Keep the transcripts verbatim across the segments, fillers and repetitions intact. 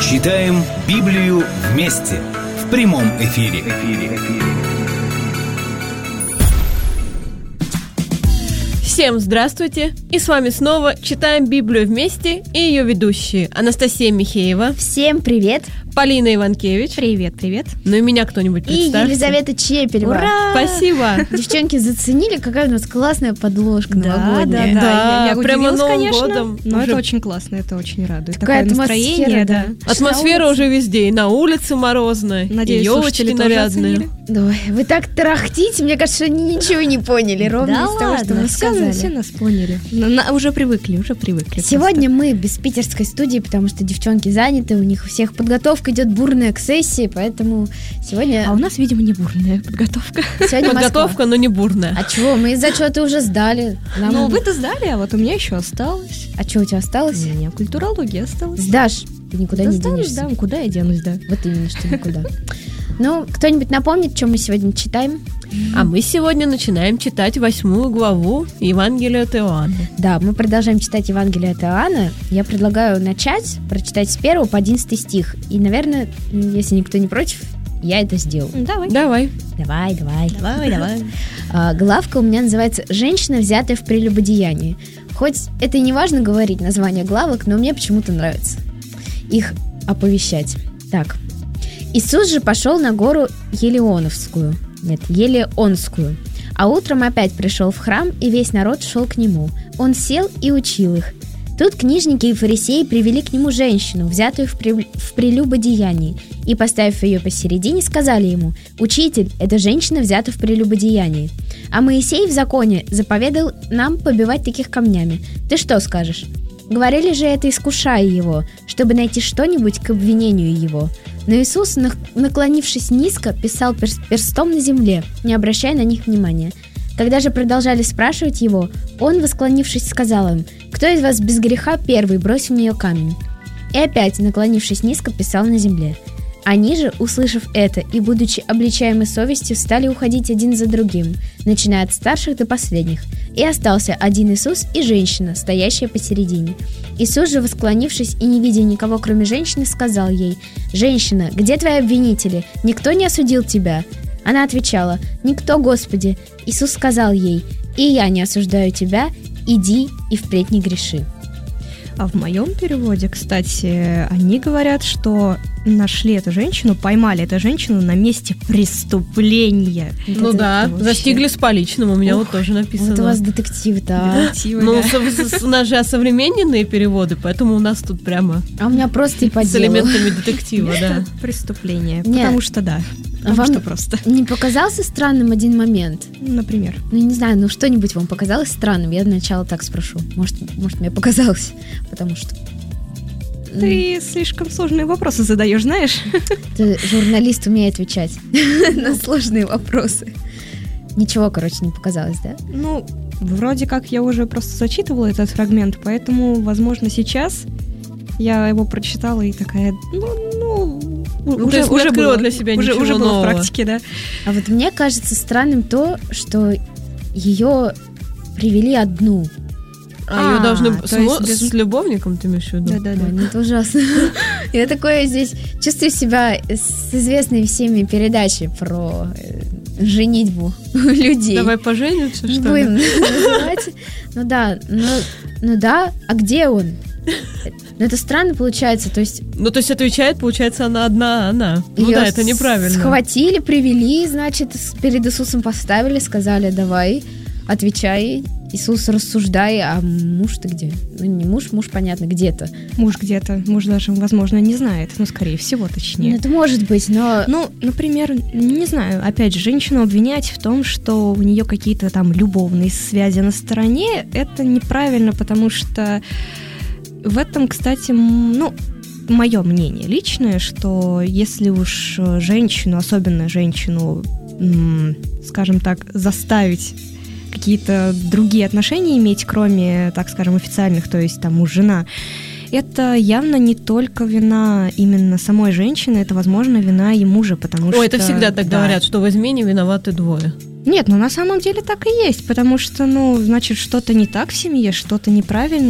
Читаем Библию вместе в прямом эфире. Всем здравствуйте! И с вами снова Читаем Библию вместе и ее ведущие Анастасия Михеева. Всем привет! Полина Иванкевич. Привет, привет. Ну и меня кто-нибудь представьте. И Елизавета Чепелева. Ура! Спасибо! Девчонки, заценили, какая у нас классная подложка да, новогодняя? Да, да, да. Я, я Прямо удивилась, Новым конечно, годом. но Уже... это очень классно, это очень радует. Такая Такое атмосфера, настроение, да. да. Атмосфера уже везде, и на улице морозная, Надеюсь, и елочки нарядные. Ой, вы так тарахтите, мне кажется, что они ничего не поняли, ровно да из того, ладно, что вы все, сказали. все нас поняли. На, на, уже привыкли, уже привыкли. Сегодня просто. мы без питерской студии, потому что девчонки заняты, у них у всех подготовка идет бурная к сессии, поэтому сегодня... А у нас, видимо, не бурная подготовка. Сегодня Подготовка, Москва. но не бурная. А чего? Мы зачеты уже сдали. Нам... Ну, вы-то сдали, а вот у меня еще осталось. А что у тебя осталось? У меня культурология осталась. Сдашь, ты никуда да не сдам, денешься. сдам, куда я денусь, да. Вот именно, что никуда. Ну, кто-нибудь напомнит, что мы сегодня читаем? А мы сегодня начинаем читать восьмую главу Евангелия от Иоанна. Да, мы продолжаем читать Евангелие от Иоанна. Я предлагаю начать прочитать с первого по одиннадцатый стих. И, наверное, если никто не против, я это сделаю. Давай. Давай. Давай, давай. Давай, давай. А, главка у меня называется «Женщина, взятая в прелюбодеянии». Хоть это и не важно говорить название главок, но мне почему-то нравится их оповещать. Так. Иисус же пошел на гору Елеоновскую, нет, Елеонскую, а утром опять пришел в храм, и весь народ шел к нему. Он сел и учил их. Тут книжники и фарисеи привели к нему женщину, взятую в, при... в прелюбодеянии, и, поставив ее посередине, сказали ему: «Учитель, эта женщина взята в прелюбодеянии. А Моисей в законе заповедал нам побивать таких камнями. Ты что скажешь?» Говорили же это, искушая его, чтобы найти что-нибудь к обвинению его. Но Иисус, наклонившись низко, писал перстом на земле, не обращая на них внимания. Когда же продолжали спрашивать его, он, восклонившись, сказал им: «Кто из вас без греха первый, брось в нее камень?» И опять, наклонившись низко, писал на земле. Они же, услышав это и будучи обличаемы совестью, стали уходить один за другим, начиная от старших до последних. И остался один Иисус и женщина, стоящая посередине. Иисус же, восклонившись и не видя никого, кроме женщины, сказал ей: «Женщина, где твои обвинители? Никто не осудил тебя?» Она отвечала: «Никто, Господи». Иисус сказал ей: «И я не осуждаю тебя, иди и впредь не греши». А в моем переводе, кстати, они говорят, что нашли эту женщину, поймали эту женщину на месте преступления. Ну это, да, это застигли с поличным, у меня Ух, вот тоже написано. Вот у вас детектив-то. Детективы, Ну, да. у нас же осовремененные переводы, поэтому у нас тут прямо А у меня просто и по с делу. элементами детектива, да. Это преступление, Нет. потому что да, потому Вам что просто, не показался странным один момент? например. Ну, не знаю, ну что-нибудь вам показалось странным? Я сначала так спрошу. Может, может мне показалось, потому что... Ты слишком сложные вопросы задаешь, знаешь? Ты, журналист, умеет отвечать на сложные вопросы. Ничего, короче, не показалось, да? Ну, вроде как я уже просто зачитывала этот фрагмент, поэтому, возможно, сейчас я его прочитала и такая, ну, ну, Ну, уже, то есть не уже открыла было, для себя уже, ничего уже было нового. в практике, да. А вот мне кажется странным то, что ее привели одну. А, ее А, должны то с, есть мо- без- с любовником, ты имеешь в виду? Да-да-да. Ой, ну это ужасно. Я такое здесь чувствую себя с известной всеми передачей про э, женитьбу людей. Давай поженимся, Не что будем ли? называть. Ну да, ну, ну да, а где он? Ну это странно получается, то есть Ну, то есть отвечает, получается, она одна, она. Ну её да, это неправильно. схватили, привели, значит, с- перед Иисусом поставили, сказали: «Давай, отвечай». Иисус рассуждай, а муж-то где? Ну не муж, муж, понятно, где-то. Муж где-то, муж даже, возможно, не знает, ну, скорее всего, Ну точнее. это может быть, но... Ну, например, не знаю, опять же, женщину обвинять в том, что у нее какие-то там любовные связи на стороне, это неправильно, потому что в этом, кстати, м, ну, мое мнение личное, что если уж женщину, особенно женщину, м, скажем так, заставить какие-то другие отношения иметь, кроме, так скажем, официальных, то есть там муж-жена, это явно не только вина именно самой женщины, это, возможно, вина и мужа, потому что... Ой, это всегда так да. говорят, что в измене виноваты двое. Нет, ну на самом деле так и есть, потому что, ну, значит, что-то не так в семье, что-то неправильно,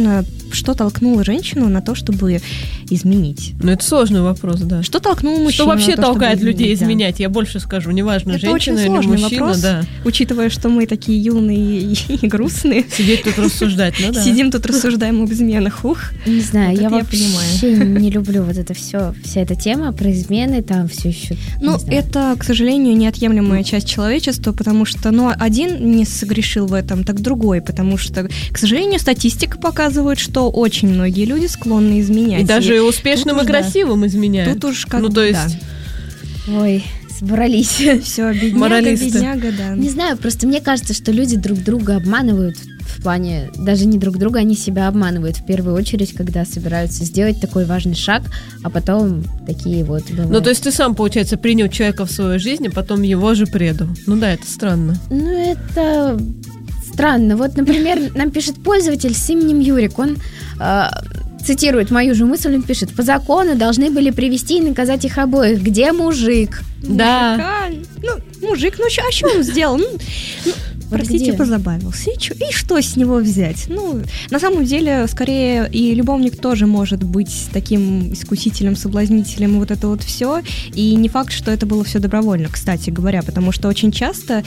что толкнуло женщину на то, чтобы изменить? Ну, это сложный вопрос, да. Что толкнуло мужчину? Что вообще на то, толкает чтобы людей изменить, да. изменять? Я больше скажу, неважно, Это женщина очень или сложный мужчина, вопрос, да. учитывая, что мы такие юные и, и грустные. Сидеть тут рассуждать, ну да. Сидим тут, рассуждаем об изменах, ух. Не знаю, Вот я это я вообще не люблю вот это все, вся эта тема про измены, там все еще. Ну, это, к сожалению, неотъемлемая часть человечества, потому что, ну, один не согрешил в этом, так другой, потому что, к сожалению, статистика показывает, что очень многие люди склонны изменять. И даже успешным тут и уж, да. красивым изменяют. Тут уж как Ну, бы, то есть... да. Ой, собрались. Все, бедняга, Моралисты. бедняга, да. Не знаю, просто мне кажется, что люди друг друга обманывают в плане, даже не друг друга, они себя обманывают в первую очередь, когда собираются сделать такой важный шаг, а потом такие вот бывают. Ну, то есть ты сам, получается, принял человека в свою жизнь, а потом его же предал. Ну да, это странно. Ну, это странно. Вот, например, нам пишет пользователь с именем Юрик, он э, цитирует мою же мысль, он пишет: по закону должны были привести и наказать их обоих. Где мужик? Да. Мужика, ну, мужик, ну, чё, а что он сделал? Ну, ну, простите, где? позабавился. И, чё, и что с него взять? Ну, на самом деле, скорее, и любовник тоже может быть таким искусителем, соблазнителем, вот это вот все. И не факт, что это было все добровольно, кстати говоря, потому что очень часто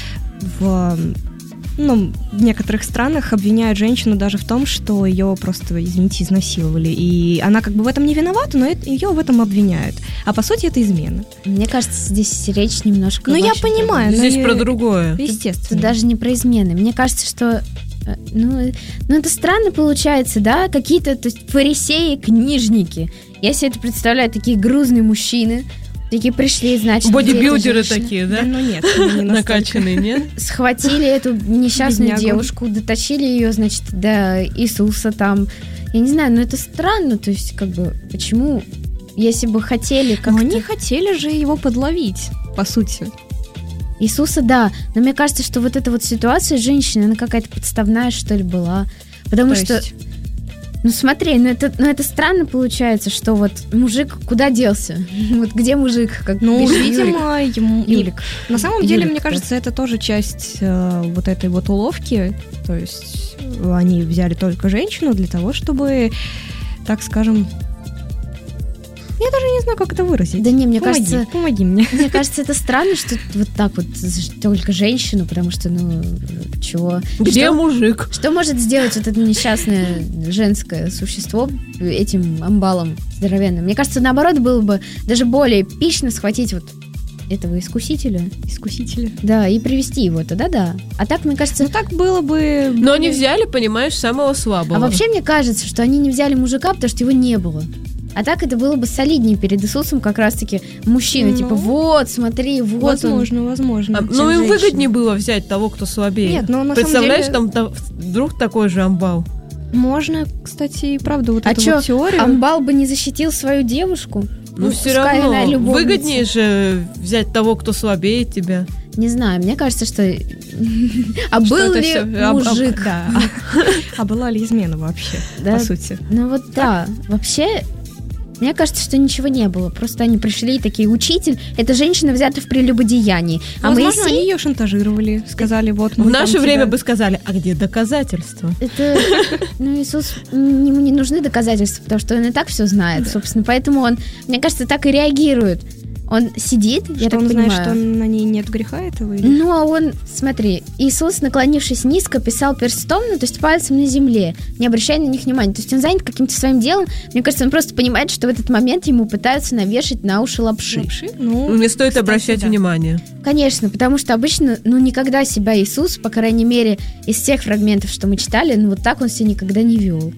в... Ну, в некоторых странах обвиняют женщину даже в том, что ее просто, извините, изнасиловали. И она как бы в этом не виновата, но ее в этом обвиняют. А по сути это измена. Мне кажется, здесь речь немножко... Ну, я вообще понимаю. про- но Здесь и- про другое. Естественно. Тут даже не про измены. Мне кажется, что... э, Ну, ну, это странно получается, да? Какие-то, то есть, фарисеи, книжники. Я себе это представляю, такие грузные мужчины, такие пришли, значит, Бодибилдеры где эта женщина? такие, Да, да? ну нет, не настолько. Накачанные, нет? Схватили эту несчастную Беднягу. девушку, дотащили ее, значит, до Иисуса там. Я не знаю, но это странно, то есть, как бы, почему, если бы хотели Но как-то... они хотели же его подловить, по сути. Иисуса, да, но мне кажется, что вот эта вот ситуация с женщиной, она какая-то подставная, что ли, была. Потому То что, есть- ну смотри, ну это, ну это странно получается, что вот мужик куда делся? Вот где мужик? Как Ну, пишет Юрик. видимо, ему... Юлик. На самом Юлик, деле, мне да. кажется, это тоже часть э, вот этой вот уловки. То есть э, они взяли только женщину для того, чтобы, так скажем... Я даже не знаю, как это выразить. Да не, мне Помоги, кажется, помоги мне. мне кажется, это странно, что вот так вот только женщину, потому что, ну, чего? Где Что? мужик? Что может сделать вот это несчастное женское существо этим амбалом здоровенным? Мне кажется, наоборот, было бы даже более эпично схватить вот этого искусителя, Искусители. да, и привести его туда, да. А так, мне кажется... Ну, так было бы... Но они взяли, понимаешь, самого слабого. А вообще, мне кажется, что они не взяли мужика, потому что его не было. А так это было бы солиднее перед Иисусом, как раз-таки мужчина, Ну, типа, вот, смотри, вот возможно, возможно. А, чем ну, им женщина. выгоднее было взять того, кто слабее. Нет, но на Представляешь, самом там та- вдруг такой же амбал. деле... Можно, кстати, и правда вот А эту чё, вот теорию... Амбал бы не защитил свою девушку? Ну, все пускай она равно. любовница. Выгоднее же взять того, кто слабее тебя. Не знаю, мне кажется, что... А Что был это ли всё? А- а- мужик? Да. А была ли измена вообще, Да. по сути? Ну вот да, вообще... Мне кажется, что ничего не было. Просто они пришли и такие: учитель, эта женщина взята в прелюбодеянии. А Возможно, они Моисей... ее шантажировали, сказали, вот мы В наше там время тебя- бы сказали, а где доказательства? Это, ну, Иисус, м, ему не нужны доказательства, потому что он и так все знает, собственно. Поэтому он, мне кажется, так и реагирует. Он сидит, я Что так он понимаю. знает, что на ней нет греха этого? Или... Ну, а он, смотри, Иисус, наклонившись низко, писал перстом, ну, то есть пальцем на земле, не обращая на них внимания. То есть он занят каким-то своим делом. Мне кажется, он просто понимает, что в этот момент ему пытаются навешать на уши лапши. Лапши? Ну, Не стоит кстати, обращать да. внимание. Конечно, потому что обычно, ну, никогда себя Иисус, по крайней мере, из тех фрагментов, что мы читали, ну, вот так он себя никогда не вел.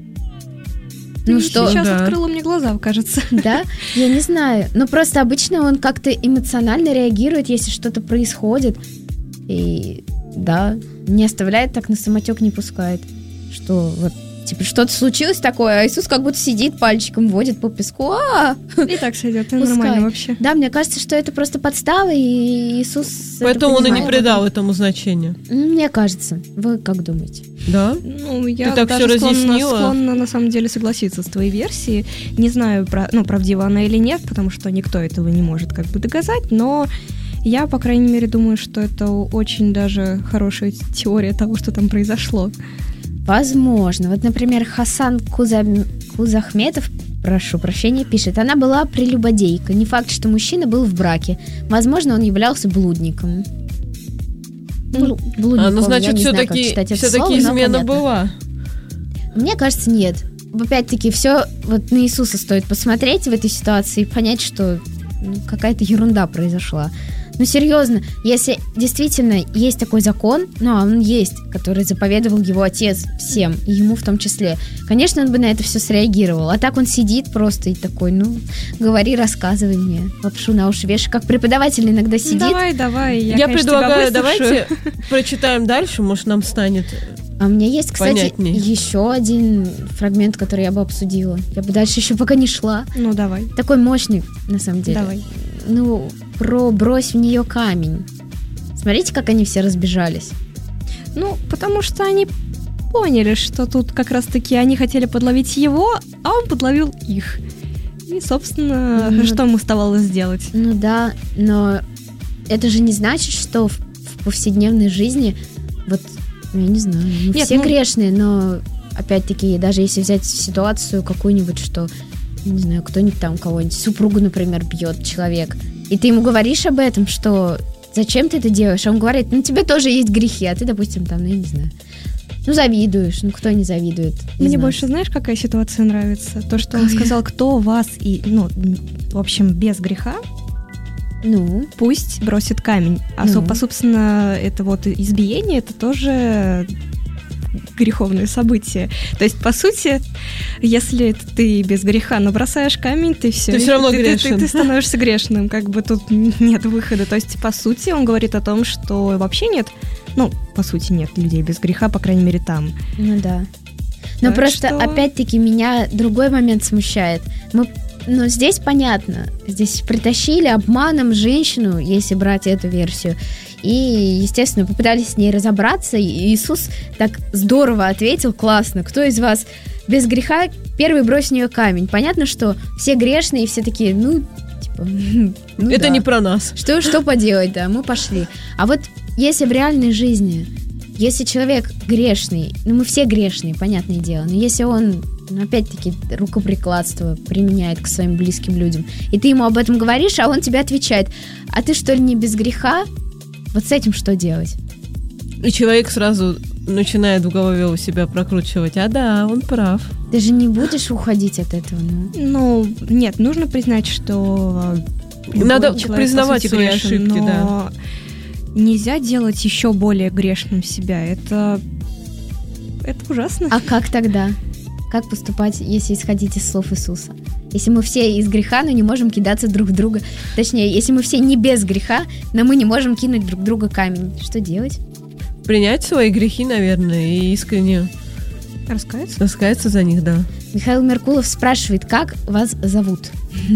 Ты Ну что, сейчас Да. открыла мне глаза, кажется. да? Я не знаю. Но просто обычно он как-то эмоционально реагирует, если что-то происходит. И да, не оставляет так, на самотек не пускает. Что вот, типа, что-то случилось такое, а Иисус как будто сидит, пальчиком водит по песку. А! И так сойдет, это Пускай. нормально вообще. Да, мне кажется, что это просто подстава, и Иисус это Поэтому он и не понимает. придал этому значения. М, Мне кажется. Вы как думаете? Да? Ну, я так даже всё склонна, разъяснила. склонна на самом деле согласиться с твоей версией. Не знаю, про- ну, правдива она или нет, потому что никто этого не может как бы доказать, но я, по крайней мере, думаю, что это очень даже хорошая теория того, что там произошло. Возможно. Вот, например, Хасан Куза... Кузахметов, прошу прощения, пишет: она была прелюбодейка. Не факт, что мужчина был в браке. Возможно, он являлся блудником. Ну, блудником, а, ну, значит, я не знаю, как все-таки, читать это все-таки слово, но измена понятно. была. Мне кажется, нет. Опять-таки, все вот на Иисуса стоит посмотреть в этой ситуации и понять, что ну, какая-то ерунда произошла. Ну, серьезно, если действительно есть такой закон, ну, а он есть, который заповедовал его отец всем, и ему в том числе, конечно, он бы на это все среагировал. А так он сидит просто и такой, ну, говори, рассказывай мне. Лапшу на уши вешай, как преподаватель иногда сидит. Давай, давай, я, Я конечно, предлагаю, тебя выслушаю. давайте прочитаем дальше, может, нам станет... А у меня есть, кстати, понятней. еще один фрагмент, который я бы обсудила. Я бы дальше еще пока не шла. Ну, давай. Такой мощный, на самом деле. Давай. Ну, про брось в нее камень. Смотрите, как они все разбежались. Ну, потому что они поняли, что тут как раз-таки они хотели подловить его, а он подловил их. И, собственно, Ну, что ему оставалось сделать? Ну да, но это же не значит, что в, в повседневной жизни вот, ну, я не знаю, мы Нет, все ну- грешные, но опять-таки, даже если взять ситуацию какую-нибудь, что, не знаю, кто-нибудь там кого-нибудь, супругу, например, бьет человек, и ты ему говоришь об этом, что зачем ты это делаешь, а он говорит, ну, тебе тоже есть грехи, а ты, допустим, там, ну, я не знаю, ну, завидуешь, ну, кто не завидует? из Мне нас? больше, знаешь, какая ситуация нравится? То, что он сказал, кто вас и, ну, в общем, без греха, Ну, пусть бросит камень. А, Ну. со- собственно, это вот избиение, это тоже греховное событие. То есть, по сути, если ты без греха, но бросаешь камень, ты все, Ты всё равно ты, ты- грешен. ты- ты становишься грешным, как бы тут нет выхода. То есть, по сути, он говорит о том, что вообще нет, ну, по сути, нет людей без греха, по крайней мере, там. ну да. Но Так просто, что- опять-таки, меня другой момент смущает. Мы, ну, здесь понятно. Здесь притащили обманом женщину, если брать эту версию. И, естественно, попытались с ней разобраться. И Иисус так здорово ответил, классно. Кто из вас без греха, первый брось в нее камень. Понятно, что все грешные, и все такие, ну, типа... ну Это да. не про нас. Что, что поделать, да, мы пошли. А вот если в реальной жизни, если человек грешный, ну мы все грешные, понятное дело, но если он, ну, опять-таки, рукоприкладство применяет к своим близким людям, и ты ему об этом говоришь, а он тебе отвечает, а ты что ли не без греха? Вот с этим что делать? И человек сразу начинает в голове у себя прокручивать. А да, он прав. Ты же не будешь уходить от этого, ну? Ну, нет, нужно признать, что любой Надо человек, по признавать сути, свои грешен, ошибки, но да. нельзя делать еще более грешным себя. Это, это ужасно. А как тогда? Как поступать, если исходить из слов Иисуса? Если мы все из греха, но не можем кидаться друг в друга. Точнее, если мы все не без греха, но мы не можем кинуть друг в друга камень. Что делать? Принять свои грехи, наверное, и искренне Раскаяться? раскаяться за них, да. Михаил Меркулов спрашивает, как вас зовут?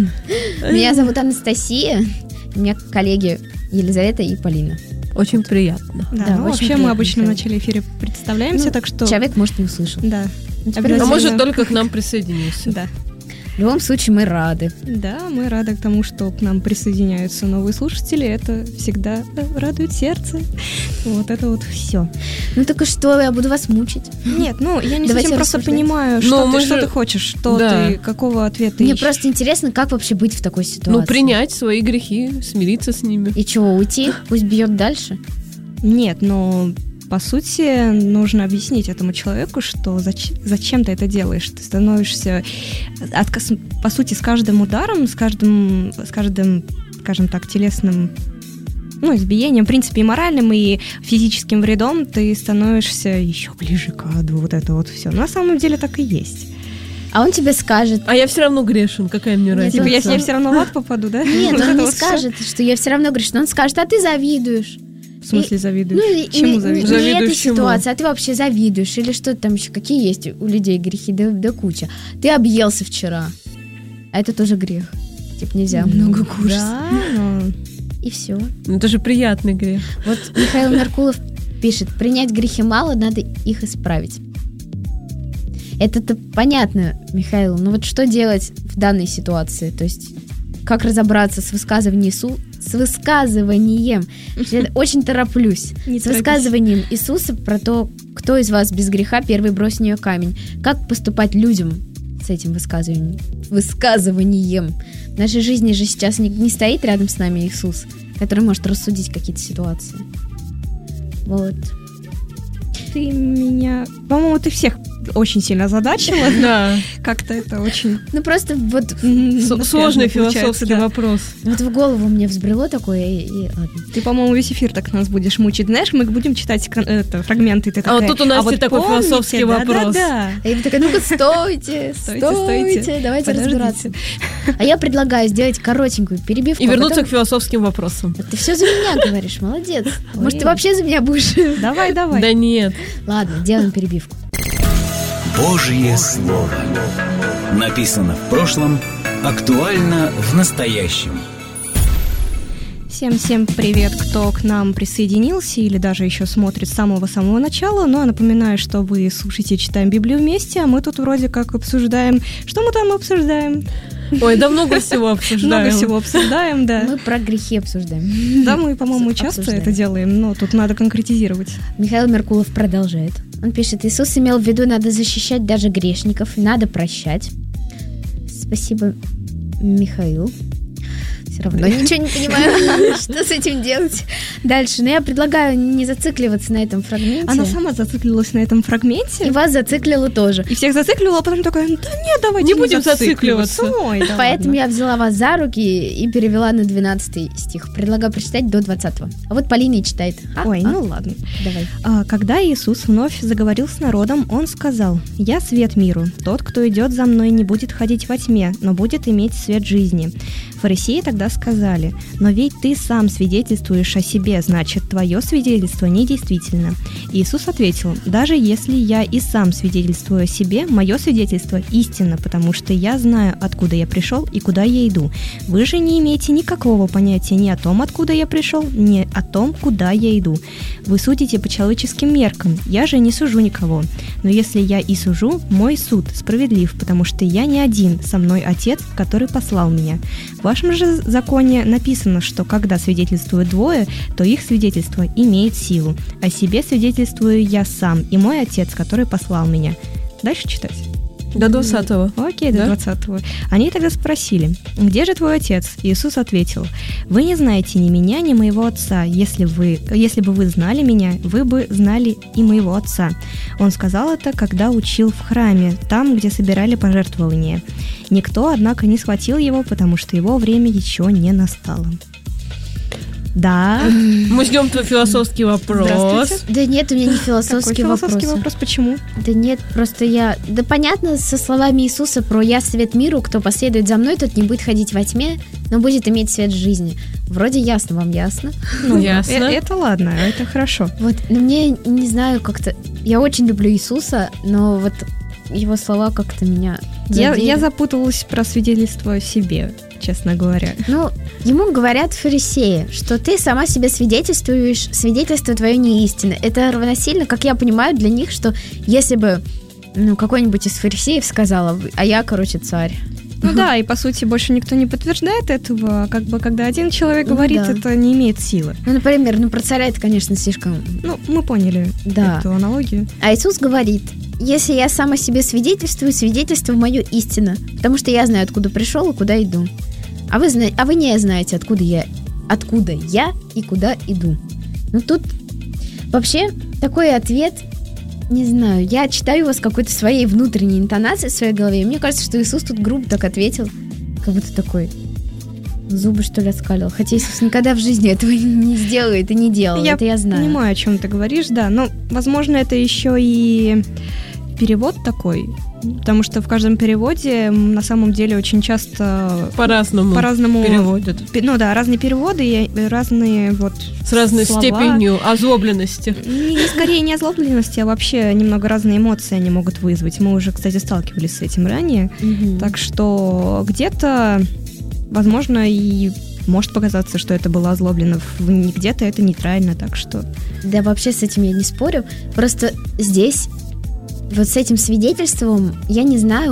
Меня зовут Анастасия. У меня коллеги Елизавета и Полина. Очень приятно. Да, Да, ну, очень вообще приятно, мы обычно в Михаил. начале эфира представляемся, Ну, так что... Человек, может, не услышал. Да, Ну, теперь обязательно. А может, Обязательно. только к нам присоединился. да. В любом случае, мы рады. Да, мы рады к тому, что к нам присоединяются новые слушатели. Это всегда э, радует сердце. Вот это вот все. Ну так и что, я буду вас мучить? Нет, ну я не Давайте совсем просто рассуждать. понимаю, Но что, мы ты, что же- ты хочешь, что Да. ты, какого ответа Мне ищешь. просто интересно, как вообще быть в такой ситуации. Ну, принять свои грехи, смириться с ними. И чего, уйти? Пусть бьет дальше? Нет, но по сути нужно объяснить этому человеку, что зач- зачем ты это делаешь. Ты становишься, отказ, по сути, с каждым ударом, с каждым, с каждым, скажем так, телесным, ну, избиением, в принципе, и моральным, и физическим вредом, ты становишься еще ближе к аду, вот это вот все. На самом деле так и есть. А он тебе скажет... А я все равно грешен, какая мне Нет, разница? Типа, он если я сам- все равно в ад попаду, да? Нет, Вот он это не вот всё. скажет, что я все равно грешна. Он скажет, а ты завидуешь. В смысле завидуешь? Ну, и- Чему не, завидуешь? не Завидуешь этой чему? ситуации, а ты вообще завидуешь. Или что там еще, какие есть у людей грехи, да, да куча. Ты объелся вчера, а это тоже грех. Типа нельзя много кушать. Да, но... И все. Ну, это же приятный грех. Вот Михаил Меркулов пишет, принять грехи мало, надо их исправить. Это-то понятно, Михаил, но вот что делать в данной ситуации? То есть как разобраться с высказыванием Иисуса, с высказыванием, я очень тороплюсь, Не с торопись. высказыванием Иисуса про то, кто из вас без греха первый бросит в нее камень. Как поступать людям с этим высказыванием? Высказыванием. В нашей жизни же сейчас не, не стоит рядом с нами Иисус, который может рассудить какие-то ситуации. Вот. Ты меня... По-моему, ты всех очень сильно озадачила. Да. Как-то это очень... Ну просто вот, С- Сложный получается, философский да. вопрос. вот в голову мне взбрело такое, и, и ладно. Ты, по-моему, весь эфир так нас будешь мучить. Знаешь, мы будем читать кон- это, фрагменты, и ты А такая, вот тут у Насти вот такой помните, философский да, вопрос. Да, да. А я бы такая, ну-ка, стойте, Стойте, стойте, стойте. давайте Подождите. разбираться. А я предлагаю сделать коротенькую перебивку. И а вернуться потом- к философским вопросам. Ты все за меня говоришь, молодец. Может, ты Ой. вообще за меня будешь? Давай, давай. Да нет. Ладно, делаем перебивку. Божье Слово. Написано в прошлом, актуально в настоящем. Всем-всем привет, кто к нам присоединился или даже еще смотрит с самого-самого начала. Ну, а напоминаю, что вы слушаете «Читаем Библию вместе», а мы тут вроде как обсуждаем... Что мы там обсуждаем? Ой, да много всего обсуждаем. Много всего обсуждаем, да. Мы про грехи обсуждаем. Да, мы, по-моему, часто Обсуждаем. это делаем, но тут надо конкретизировать. Михаил Меркулов продолжает. Он пишет, Иисус имел в виду, надо защищать даже грешников, надо прощать. Спасибо, Михаил. Все равно ничего не понимаю, что с этим делать. Дальше. Но я предлагаю не зацикливаться на этом фрагменте. Она сама зациклилась на этом фрагменте. И вас зациклила тоже. И всех зациклила, а потом такая, да нет, давайте Не будем зацикливаться. Ой, да Поэтому ладно. я взяла вас за руки и перевела на двенадцатый стих. Предлагаю прочитать до двадцатого. А вот Полина и читает. А? Ой, А? ну ладно. Давай. А, Когда Иисус вновь заговорил с народом, Он сказал: «Я свет миру. Тот, кто идет за мной, не будет ходить во тьме, но будет иметь свет жизни». Фарисеи тогда сказали: «Но ведь ты сам свидетельствуешь о себе, значит, твое свидетельство недействительно». Иисус ответил: «Даже если я и сам свидетельствую о себе, мое свидетельство истинно, потому что я знаю, откуда я пришел и куда я иду. Вы же не имеете никакого понятия ни о том, откуда я пришел, ни о том, куда я иду. Вы судите по человеческим меркам, я же не сужу никого. Но если я и сужу, мой суд справедлив, потому что я не один, со мной Отец, который послал меня. В вашем же законе написано, что когда свидетельствуют двое, то их свидетельство имеет силу. О себе свидетельствую я сам и мой Отец, который послал меня». Дальше читать. До двадцатого. Окей, до Да? двадцатого. Они тогда спросили: «Где же твой отец?» Иисус ответил: «Вы не знаете ни меня, ни моего отца. Если, вы, если бы вы знали меня, вы бы знали и моего отца». Он сказал это, когда учил в храме, там, где собирали пожертвования. Никто, однако, не схватил его, потому что его время еще не настало. Да. Мы ждем твой философский вопрос. Здравствуйте. Да нет, у меня не Какой философский философский вопрос. вопрос? Почему? Да нет, просто я... Да понятно, со словами Иисуса про «Я свет миру, кто последует за мной, тот не будет ходить во тьме, но будет иметь свет жизни». Вроде ясно, вам ясно? Ну, ясно. Э- Это ладно, это хорошо. Вот, но мне, не знаю, как-то... Я очень люблю Иисуса, но вот его слова как-то меня Я, задели. я запуталась про свидетельство о себе, честно говоря. Ну, ему говорят фарисеи, что ты сама себе свидетельствуешь, свидетельство твое не истинно. Это равносильно, как я понимаю, для них, что если бы ну, какой-нибудь из фарисеев сказала, а я, короче, царь. Ну да, и по сути больше никто не подтверждает этого. Как бы когда один человек Ну говорит, да. это не имеет силы. Ну, например, ну про царя это, конечно, слишком... Ну, мы поняли Да. эту аналогию. А Иисус говорит, если я сама себе свидетельствую, свидетельство мое истина, потому что я знаю, откуда пришел и куда иду. А вы, зна... а вы не знаете, откуда я, откуда я и куда иду. Ну тут вообще такой ответ, не знаю, я читаю его с какой-то своей внутренней интонацией в своей голове, и мне кажется, что Иисус тут грубо так ответил, как будто такой зубы, что ли, оскалил. Хотя Иисус никогда в жизни этого не сделает и не делал, Я это я знаю. понимаю, о чем ты говоришь, да. Но, возможно, это еще и перевод такой. Потому что в каждом переводе м, на самом деле очень часто По-разному, по-разному переводят. пе- Ну да, разные переводы и разные вот С разной слова. степенью озлобленности. Не, не скорее не озлобленности, а вообще немного разные эмоции они могут вызвать. Мы уже, кстати, сталкивались с этим ранее. Мгм. Так что где-то, возможно, и может показаться, что это было озлоблено, в- не где-то это нейтрально, так что... Да, вообще с этим я не спорю. Просто здесь, вот с этим свидетельством, я не знаю,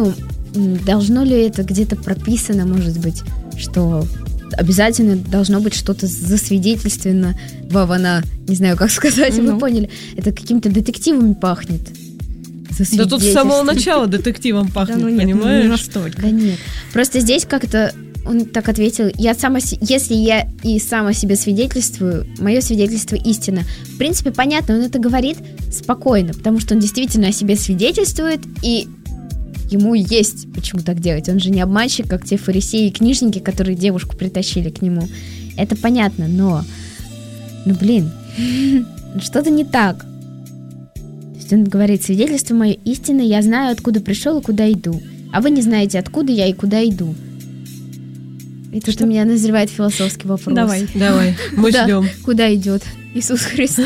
должно ли это где-то прописано, может быть, что обязательно должно быть что-то засвидетельствовано, вавана, не знаю, как сказать, Ну. вы поняли. Это какими-то детективами пахнет. Да тут с самого начала детективом Да, пахнет, ну нет, не понимаешь? настолько. Да нет. Просто здесь как-то он так ответил, я сама, си- если я и сама себе свидетельствую, мое свидетельство истина. В принципе, понятно, он это говорит спокойно, потому что он действительно о себе свидетельствует, и ему есть почему так делать. Он же не обманщик, как те фарисеи и книжники, которые девушку притащили к нему. Это понятно, но... Ну, блин, что-то не так. То есть он говорит, свидетельство мое истинно, я знаю, откуда пришел и куда иду. А вы не знаете, откуда я и куда иду. И тут Что? у меня назревает философский вопрос. Давай. Давай, мы Куда? ждем. Куда идет Иисус Христос?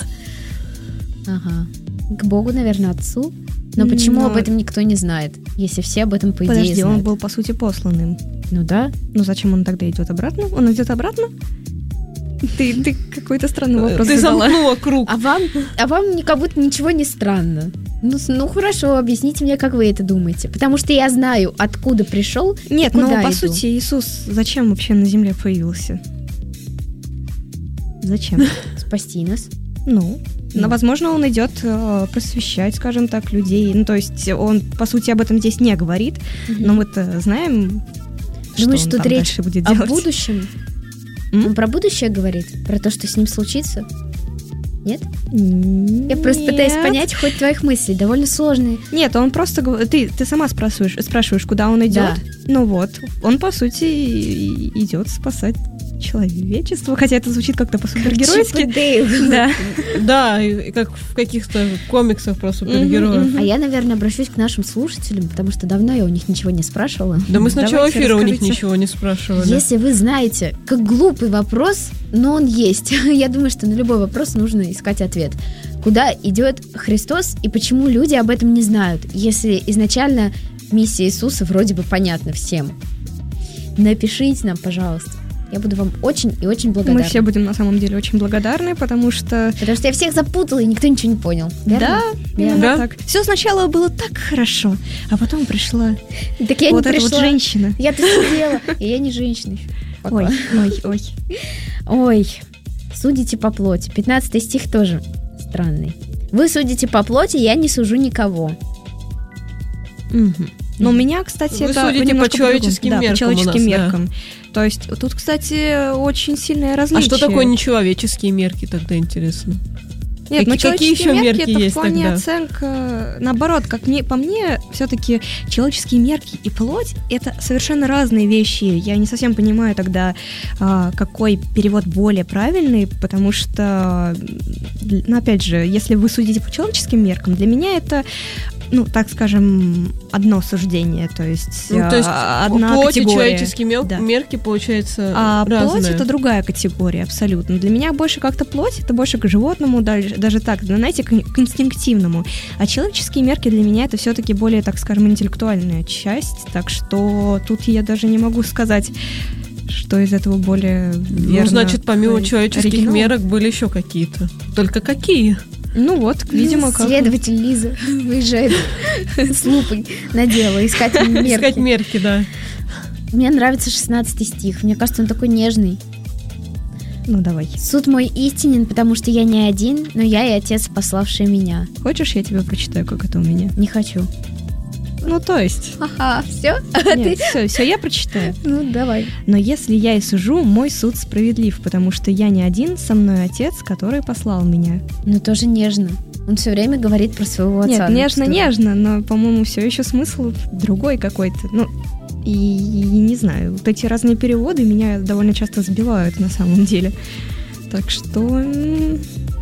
Ага. К Богу, наверное, Отцу. Но почему Но- об этом никто не знает, если все об этом, по идее, Подожди, он знают? был, по сути, посланным. Ну да. Ну зачем он тогда идет обратно? Он идет обратно? Ты, ты какой-то странный вопрос Ты задала. замкнула круг. А вам, а вам ни- как будто ничего не странно. Ну, с- ну хорошо, объясните мне, как вы это думаете. Потому что я знаю, откуда пришел. Нет, куда ну по иду. сути Иисус зачем вообще на земле появился? Зачем? Спасти нас. Ну, Ну. но, возможно, он идет э, просвещать, скажем так, людей. Ну, то есть он, по сути, об этом здесь не говорит, но мы-то знаем, что Думаешь, он тут там речь дальше будет о делать. будущем? М? Он про будущее говорит? Про то, что с ним случится? Нет? Нет. Я просто пытаюсь понять ход твоих мыслей. Довольно сложные. Нет, он просто гов- ты, ты сама спрашиваешь, спрашиваешь, куда он идет. Да. Ну вот, он, по сути, и- идет спасать человечество, хотя это звучит как-то Чип и по-супергеройски. Дейл. Да. Да, и как в каких-то комиксах про супергероев. Мгм, А я, наверное, обращусь к нашим слушателям, потому что давно я у них ничего не спрашивала. Да мы с начала Давайте, эфира у них расскажите. ничего не спрашивали. Если вы знаете, как глупый вопрос, но он есть. Я думаю, что на любой вопрос нужно искать ответ. Куда идет Христос и почему люди об этом не знают, если изначально миссия Иисуса вроде бы понятна всем? Напишите нам, пожалуйста. Я буду вам очень и очень благодарна. Мы все будем на самом деле очень благодарны, потому что... Потому что я всех запутала, и никто ничего не понял. Верно? Да, именно Да. так. Все сначала было так хорошо, а потом пришла Так я вот не эта пришла. вот женщина. Я-то сидела, и я не женщина еще. Пока. Ой, ой, ой. Ой, судите по плоти. пятнадцатый стих тоже странный. Вы судите по плоти, я не сужу никого. Мгм. Но у меня, кстати, Вы это судите немножко по человеческим по-другому. Да, меркам по человеческим у нас, да. меркам. То есть тут, кстати, очень сильное А различие. что такое нечеловеческие мерки, тогда интересно? Нет, но Какие- какие человеческие еще мерки, мерки это есть в плане тогда? оценка, наоборот, как мне, по мне, все-таки человеческие мерки и плоть это совершенно разные вещи. Я не совсем понимаю тогда, а, какой перевод более правильный, потому что, ну, опять же, если вы судите по человеческим меркам, для меня это, ну, так скажем, одно суждение, то есть, Ну, то есть а, одна плоть и категория. человеческие мел- Да. мерки, получается, А разные. плоть это другая категория, абсолютно. Для меня больше как-то плоть, это больше к животному, даже, даже так, знаете, к, к инстинктивному. А человеческие мерки для меня это все-таки более, так скажем, интеллектуальная часть. Так что тут я даже не могу сказать, что из этого более верно. Ну, значит, помимо ори- человеческих оригинала. мерок были еще какие-то. Только какие? Ну вот, видимо, как... Следователь Лиза выезжает с лупой на дело, искать мерки. Искать мерки, да. Мне нравится шестнадцатый стих. Мне кажется, он такой нежный. Ну давай. Суд мой истинен, потому что я не один, но я и Отец, пославший меня. Хочешь, я тебе прочитаю, как это у меня? Не хочу. Ну, то есть... Ага, все? Нет, все, все, я прочитаю. Ну, давай. Но если я и сужу, мой суд справедлив, потому что я не один, со мной Отец, который послал меня. Ну, тоже нежно. Он все время говорит про своего отца. Нет, нежно, Что- нежно, но, по-моему, все еще смысл другой какой-то. Ну, и, и не знаю, вот эти разные переводы меня довольно часто сбивают на самом деле. Так что м,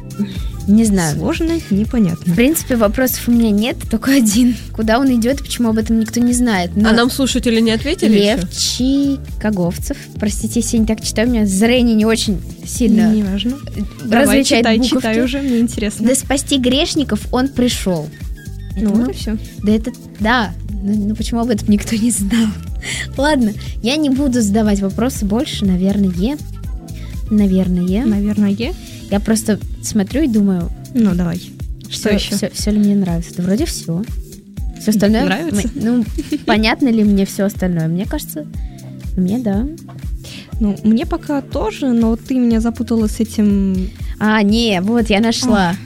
Не знаю. сложно, непонятно. В принципе, вопросов у меня нет, только один. Куда он идет, почему об этом никто не знает. Но А нам слушатели не ответили Лев еще? Чикаговцев. Простите, если я не так читаю, у меня зрение не очень сильно Неважно. Давай, различает читай, буковки. читай уже, мне интересно. Да спасти грешников он пришел. Ну, Это вот мы- и все. Да это, да, ну, ну почему об этом никто не знал? Ладно, я не буду задавать вопросы больше, наверное. Наверное. Наверное. Я просто смотрю и думаю, Ну, давай. Что все, еще? Все, все ли мне нравится? Да вроде все. Все остальное... Нравится? Мы- ну, понятно ли мне все остальное? Мне кажется, мне да. Ну, мне пока тоже, но ты меня запутала с этим... А, не, вот, я нашла.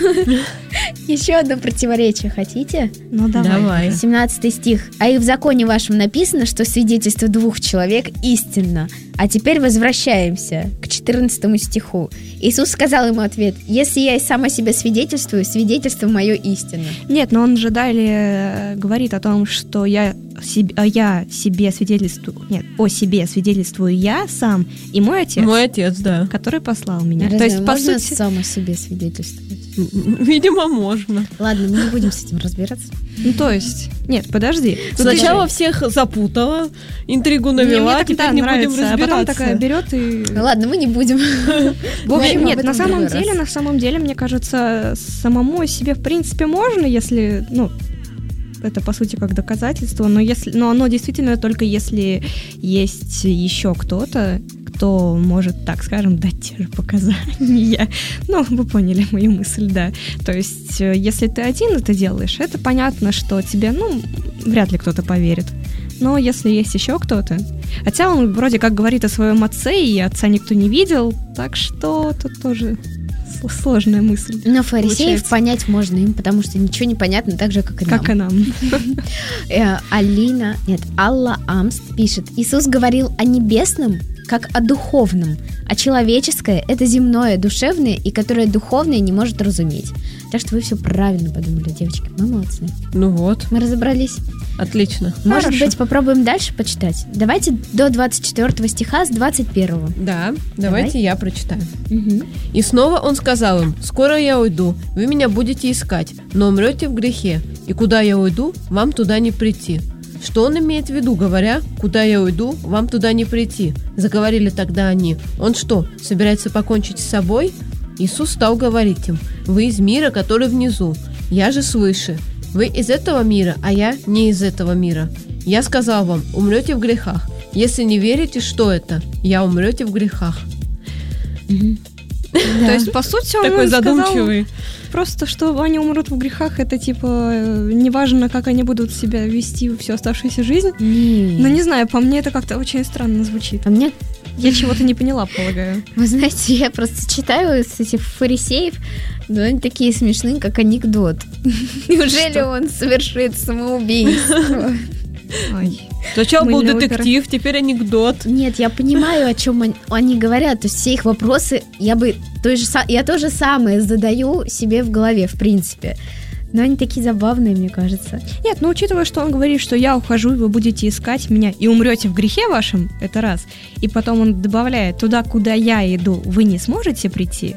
Еще одно противоречие хотите? Ну, давай. Давай. семнадцатый стих. «А и в законе вашем написано, что свидетельство двух человек истинно. А теперь возвращаемся к четырнадцатому стиху. Иисус сказал ему ответ: если я и сам о себе свидетельствую, свидетельство мое истинно». Нет, но он же далее говорит о том, что я себе, я себе свидетельствую... Нет, о себе свидетельствую я сам и мой отец, Мой отец, да. который послал меня. Разве То есть, по можно сути... сам о себе свидетельствовать? Видимо, можно. Ладно, мы не будем с этим разбираться. Ну, то есть... Нет, подожди. Сначала всех запутала, интригу навела, Мне теперь так, да, не нравится, будем а потом разбираться. такая берет и... Ладно, мы не будем. В Говорим общем, об нет, этом на в самом другой деле, раз. на самом деле, мне кажется, самому себе, в принципе, можно, если, ну, это, по сути, как доказательство, но, если, но оно действительно только если есть еще кто-то, кто может, так скажем, дать те же показания. Ну, вы поняли мою мысль, да. То есть, если ты один это делаешь, это понятно, что тебе, ну, вряд ли кто-то поверит. Но если есть еще кто-то... Хотя он вроде как говорит о своем отце, и отца никто не видел, так что тут тоже сложная мысль. Но фарисеев получается. понять можно им, потому что ничего не понятно, так же, как и нам. Как и нам. Э, Алина, нет, Алла Амст пишет: Иисус говорил о небесном, как о духовном, а человеческое — это земное, душевное, и которое духовное не может разуметь. Так что вы все правильно подумали, девочки. Мы молодцы. Ну вот, Мы разобрались. отлично. Может Хорошо. быть, попробуем дальше почитать? Давайте до двадцать четвёртого стиха с двадцать первого. Да, давайте я прочитаю. Угу. И снова он сказал им: «Скоро я уйду, вы меня будете искать, но умрете в грехе, и куда я уйду, вам туда не прийти». Что он имеет в виду, говоря: «Куда я уйду, вам туда не прийти»? Заговорили тогда они: «Он что, собирается покончить с собой?» Иисус стал говорить им: «Вы из мира, который внизу, я же свыше. Вы из этого мира, а я не из этого мира. Я сказал вам: умрете в грехах. Если не верите, что это, я умрете в грехах». То есть, по сути, он Такой им сказал задумчивый. просто, что они умрут в грехах, это типа э, неважно, как они будут себя вести всю оставшуюся жизнь. Не. Но не знаю, по мне это как-то очень странно звучит. А мне, Я чего-то не поняла, полагаю. вы знаете, я просто читаю с этих фарисеев, но они такие смешные, как анекдот. Неужели он совершит самоубийство? Ой. Сначала был Мыльная опера. детектив, теперь анекдот. Нет, я понимаю, о чем они, они говорят. То есть все их вопросы я бы то же, са- я то же самое задаю себе в голове, в принципе. Но они такие забавные, мне кажется. Нет, ну учитывая, что он говорит, что я ухожу, и вы будете искать меня и умрете в грехе вашем, это раз. И потом он добавляет: туда, куда я иду, вы не сможете прийти.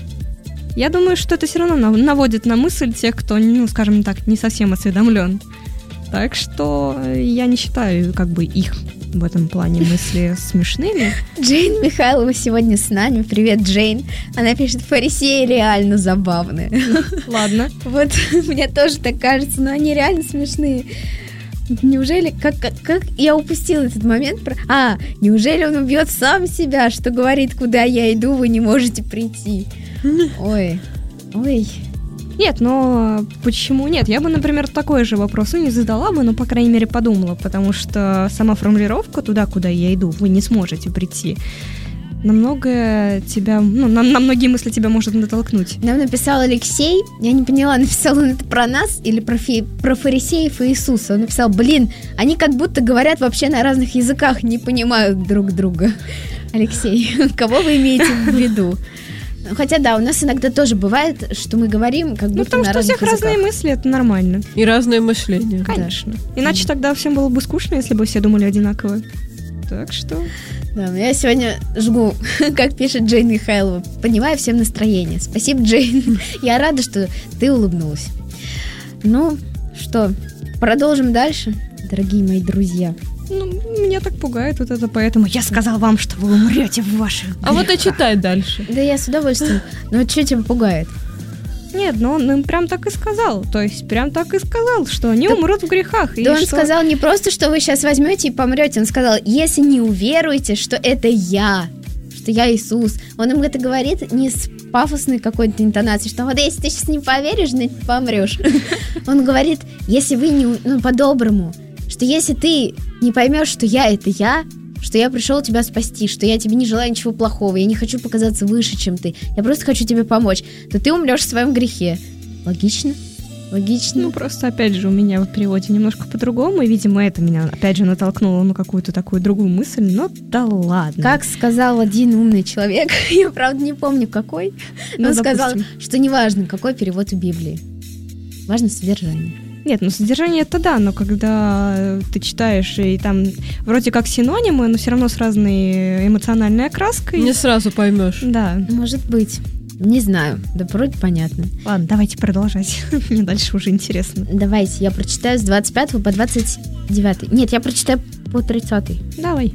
Я думаю, что это все равно нав- наводит на мысль тех, кто, ну, скажем так, не совсем осведомлен. Так что я не считаю, как бы, их в этом плане мысли смешными. Джейн Михайлова сегодня с нами. Привет, Джейн. Она пишет: фарисеи реально забавные. Ладно. Вот мне тоже так кажется, но они реально смешные. Неужели, как, как, как я упустила этот момент? Про... А, неужели он убьет сам себя, что говорит: куда я иду, вы не можете прийти? Ой, ой. Нет, но почему нет? Я бы, например, такой же вопрос и не задала бы, но, по крайней мере, подумала, потому что сама формулировка «туда, куда я иду, вы не сможете прийти», намного тебя, ну, на, на многие мысли тебя может натолкнуть. Нам написал Алексей, я не поняла, написал он это про нас или про, фи, про фарисеев и Иисуса. Он написал: блин, они как будто говорят вообще на разных языках, не понимают друг друга. Алексей, кого вы имеете в виду? Хотя да, у нас иногда тоже бывает, что мы говорим как будто Ну, потому на что у разных всех разные языках. мысли, это нормально. И разное мышление. Конечно. Иначе тогда всем было бы скучно, если бы все думали одинаково. Так что... Да, я сегодня жгу, как пишет Джейн Михайлова. Поднимаю всем настроение. Спасибо, Джейн. Я рада, что ты улыбнулась. Ну, что, продолжим дальше, дорогие мои друзья. Ну, меня так пугает вот это, поэтому я сказал вам, что вы умрете в ваших А вот и грехах. читай дальше. Да я с удовольствием. Но что тебя пугает? Нет, но он им прям так и сказал. То есть прям так и сказал, что они Да- умрут в грехах. и Да он что- сказал не просто, что вы сейчас возьмете и помрете. Он сказал: если не уверуете, что это я, что я Иисус. Он им это говорит не с пафосной какой-то интонацией, что вот если ты сейчас не поверишь, значит помрешь. Он говорит, если вы не, ну, по-доброму, что если ты не поймешь, что я это я, что я пришел тебя спасти, что я тебе не желаю ничего плохого, я не хочу показаться выше, чем ты, я просто хочу тебе помочь, то ты умрешь в своем грехе. Логично? Логично. Ну, просто, опять же, у меня в переводе немножко по-другому, и, видимо, это меня, опять же, натолкнуло на какую-то такую другую мысль, но да ладно. Как сказал один умный человек, я, правда, не помню, какой, но Ну, сказал, допустим. что не важно, какой перевод у Библии. Важно содержание. Нет, ну содержание это да, но когда ты читаешь, и там вроде как синонимы, но все равно с разной эмоциональной окраской. Не сразу поймешь. Да. Может быть. Не знаю. Да вроде понятно. Ладно, давайте продолжать. Мне дальше уже интересно. Давайте, я прочитаю с двадцать пятого по двадцать девятый. Нет, я прочитаю по тридцатый. Давай.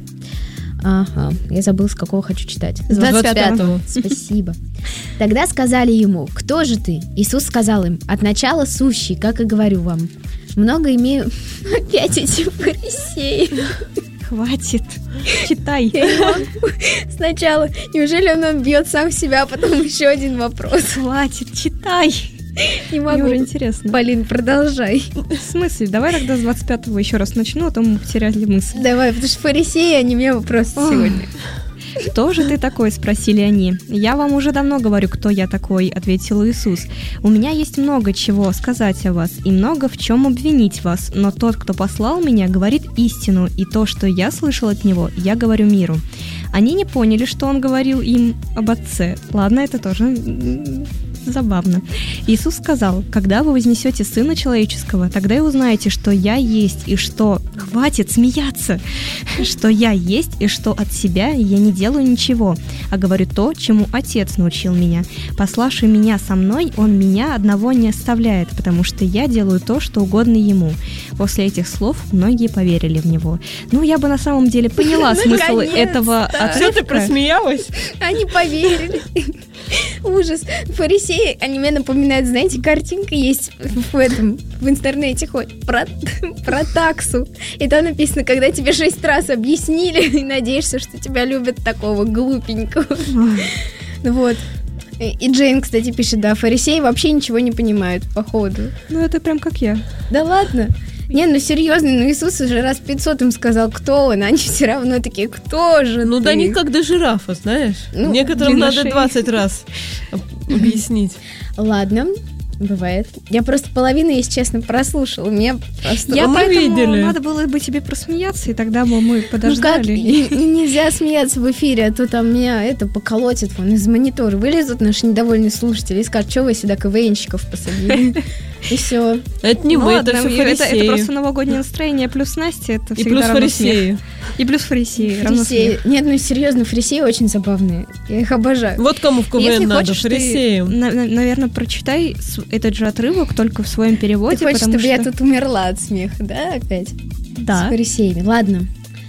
Ага, я забыла, с какого хочу читать. С двадцать пятого. Спасибо. Тогда сказали ему, кто же ты? Иисус сказал им, от начала сущий, как и говорю вам. Много имею... Опять эти фарисеи. Хватит. Читай. Я не могу. Сначала, неужели он бьет сам себя, а потом еще один вопрос? Хватит, читай. Не Мне могу. уже интересно. Полин, продолжай. В смысле? Давай тогда с двадцать пятого еще раз начну, а то мы потеряли мысль. Давай, потому что фарисеи, они мне вопросы Ох. сегодня. «Кто же ты такой?» — спросили они. «Я вам уже давно говорю, кто я такой», — ответил Иисус. «У меня есть много чего сказать о вас и много в чем обвинить вас, но тот, кто послал меня, говорит истину, и то, что я слышал от него, я говорю миру». Они не поняли, что он говорил им об Отце. Ладно, это тоже м, забавно. Иисус сказал: «Когда вы вознесете Сына Человеческого, тогда и узнаете, что я есть, и что...» Хватит смеяться! «Что я есть, и что от себя я не делаю ничего, а говорю то, чему Отец научил меня. Пославший меня со мной, он меня одного не оставляет, потому что я делаю то, что угодно ему». После этих слов многие поверили в него. Ну, я бы на самом деле поняла смысл Наконец-то! этого Все, ты отрывка. просмеялась? Они поверили. Ужас. Фарисеи, они мне напоминают, знаете, картинка есть в этом, в интернете хоть, про, про таксу. И там написано, когда тебе шесть раз объяснили, и надеешься, что тебя любят такого глупенького. Ну вот. И Джейн, кстати, пишет, да, фарисеи вообще ничего не понимают, походу. Ну, это прям как я. Да ладно? Не, ну серьезно, ну Иисус уже раз пятьсот им сказал, кто он, а они все равно такие, кто же Ну ты? да не как до жирафа, знаешь. Ну, Некоторым длина надо шеи. двадцать раз об- объяснить. Ладно, бывает. Я просто половину, если честно, прослушала. Меня просто... Я мы поэтому видели. надо было бы тебе просмеяться, и тогда бы мы Ну как, подождали. и- и нельзя смеяться в эфире, а то там меня это поколотит, вон из монитора вылезут наши недовольные слушатели и скажут, что вы сюда КВНщиков посадили. И все. Это не Ну мы, ладно, это все это, это фарисеи. просто новогоднее настроение плюс Настя, это И всегда плюс равно фарисеи. смех. И плюс фарисеи. равно Фарисеи. смех. Нет, ну серьезно, фарисеи очень забавные. Я их обожаю. Вот кому в Если КВН надо, хочешь, ты- фарисеям. На- на- наверное, прочитай с- этот же отрывок только в своем переводе, Ты хочешь, потому чтобы что... я тут умерла от смеха, да, опять? С Да. фарисеями. Ладно.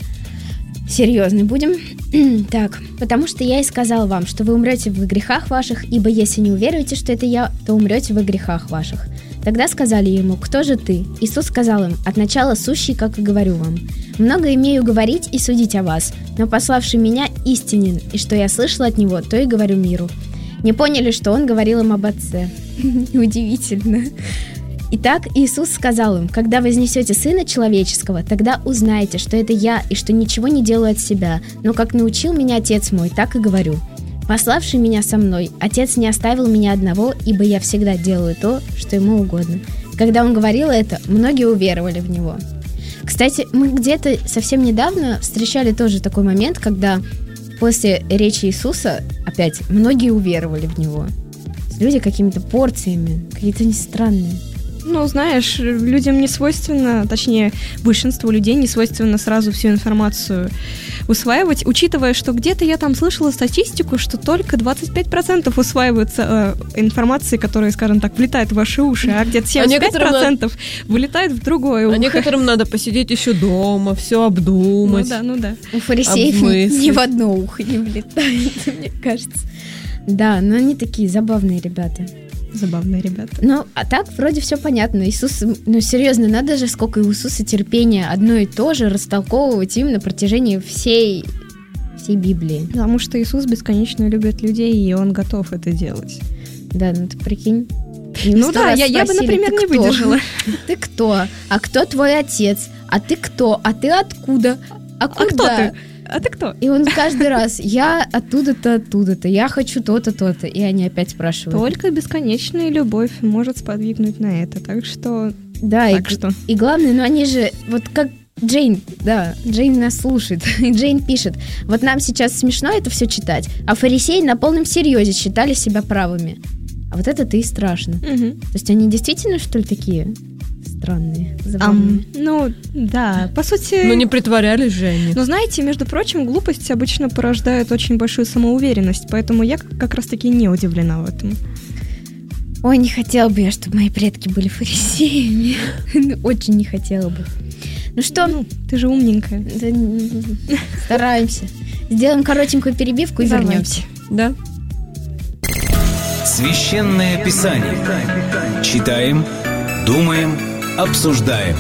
Серьезно будем? Так, потому что я и сказал вам, что вы умрете в грехах ваших, ибо если не уверуете, что это я, то умрете в грехах ваших. Тогда сказали ему, кто же ты? Иисус сказал им, от начала сущий, как и говорю вам. Много имею говорить и судить о вас, но пославший меня истинен, и что я слышал от него, то и говорю миру. Не поняли, что он говорил им об Отце. Удивительно. Итак, Иисус сказал им, когда вознесете Сына Человеческого, тогда узнаете, что это я, и что ничего не делаю от себя, но как научил меня Отец мой, так и говорю. Пославший меня со мной, Отец не оставил меня одного, ибо я всегда делаю то, что ему угодно. Когда он говорил это, многие уверовали в него. Кстати, мы где-то совсем недавно встречали тоже такой момент, когда после речи Иисуса опять многие уверовали в него. Люди какими-то порциями, какие-то они странные. Ну, знаешь, людям не свойственно, точнее, большинству людей не свойственно сразу всю информацию усваивать, учитывая, что где-то я там слышала статистику, что только двадцать пять процентов усваиваются э, информации, которая, скажем так, влетает в ваши уши, а где-то семьдесят пять процентов вылетает в другое А ухо. некоторым надо посидеть еще дома, все обдумать. Ну да, ну да. У фарисеев ни, Обмыслить. ни в одно ухо не влетает, мне кажется. Да, но они такие забавные ребята. Забавные ребята. Ну, а так вроде все понятно. Иисус, ну серьезно, надо же, сколько у Иисуса терпения одно и то же растолковывать им на протяжении всей всей Библии. Потому что Иисус бесконечно любит людей, и Он готов это делать. Да, ну ты прикинь. Им Ну сто да, раз я, я бы, спросили, например, «Ты не кто?» выдержала. Ты кто? А кто твой отец? А ты кто? А ты откуда? А А куда? кто ты? А ты кто? И он каждый раз, я оттуда-то, оттуда-то, я хочу то-то, то-то. И они опять спрашивают. Только бесконечная любовь может сподвигнуть на это. Так что... Да, Так и, что... и главное, ну они же, вот как Джейн, да, Джейн нас слушает, и Джейн пишет, вот нам сейчас смешно это все читать, а фарисеи на полном серьезе считали себя правыми. А вот это-то и страшно. Мгм. То есть они действительно, что ли, такие странные, Ам, забавные? ну, да, по сути... Ну не притворялись же они. Но знаете, между прочим, глупость обычно порождает очень большую самоуверенность, поэтому я как раз-таки не удивлена в этом. Ой, не хотела бы я, чтобы мои предки были фарисеями. Ну, очень не хотела бы. Ну что, Ну, ты же умненькая. да, м, стараемся. Сделаем коротенькую перебивку и Давайте. вернемся. Да? Священное Писание. Читаем, думаем, обсуждаем.